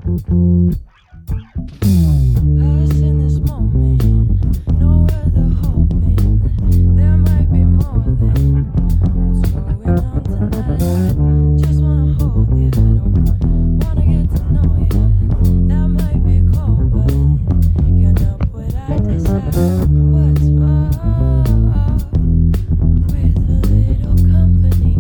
Us in this moment, no other hoping that there might be more than what's going on tonight. Just wanna hold you, don't wanna get to know you. That might be cold, but can't help what I desire. What's wrong with a little company?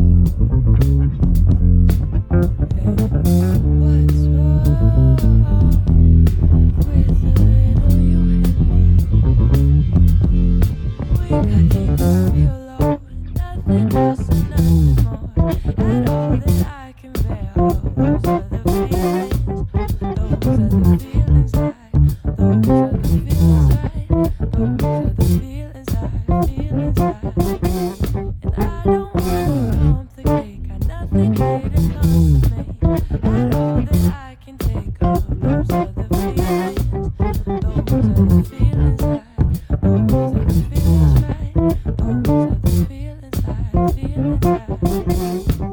Hey, what's wrong with a little you and me? We got keep this real low, nothing else and nothing more. And all that I can bear, those are the feelings, those are the feelings those are the feelings those are the feelings feel inside. And I don't wanna complicate, got nothing here to come to me. And all that I can take of, those are the feelings, those are the feelings those are the feelings those are the feelings feel inside.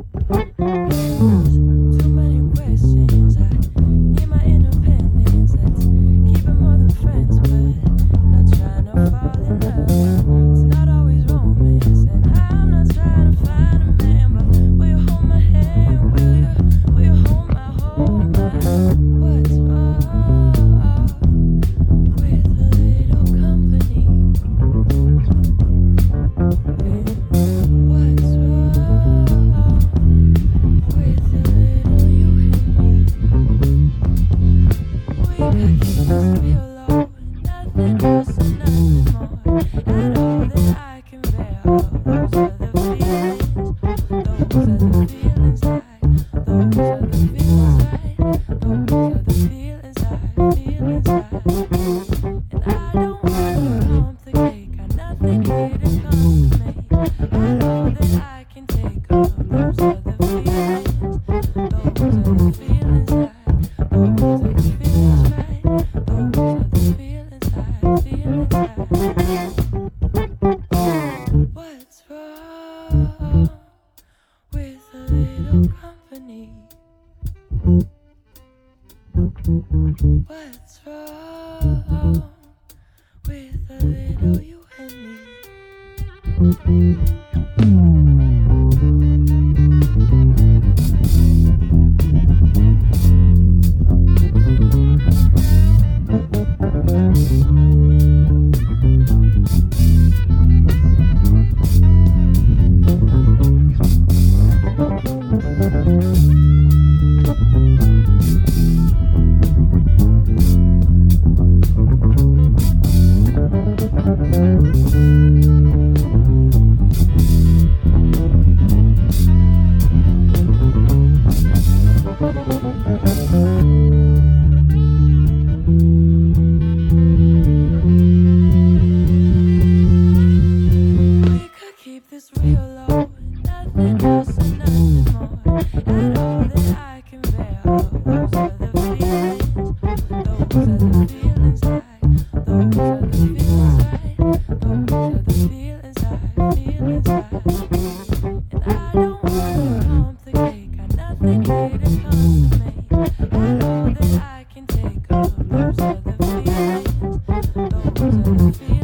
Too many questions, I need my independence. Let's keep it more than friends, but not trying to fall in love. It's not always romance, and I'm not trying to find a man, but will you hold my hand? Will you hold my what's wrong with a little company? What's wrong with a little you and me? We got keep this real low, nothing else and nothing more. And all that I can bear, those are the feelings, those are the feelings those are the feelings those are the feelings feel inside. And I don't wanna complicate, got nothing here to come to me. And all that I can take of, those are the feelings, those are the feelings those are the feelings those are the feelings feel inside. What's wrong with a little company? What's wrong with a little you and we could keep this real low, nothing else and nothing more. And all that I can bear, those are the feelings, those are the feelings those are the feelings those are the feelings feel inside. And I don't wanna complicate, got nothing here to come to me. And all that I can take of, those are the feelings, those are the feelings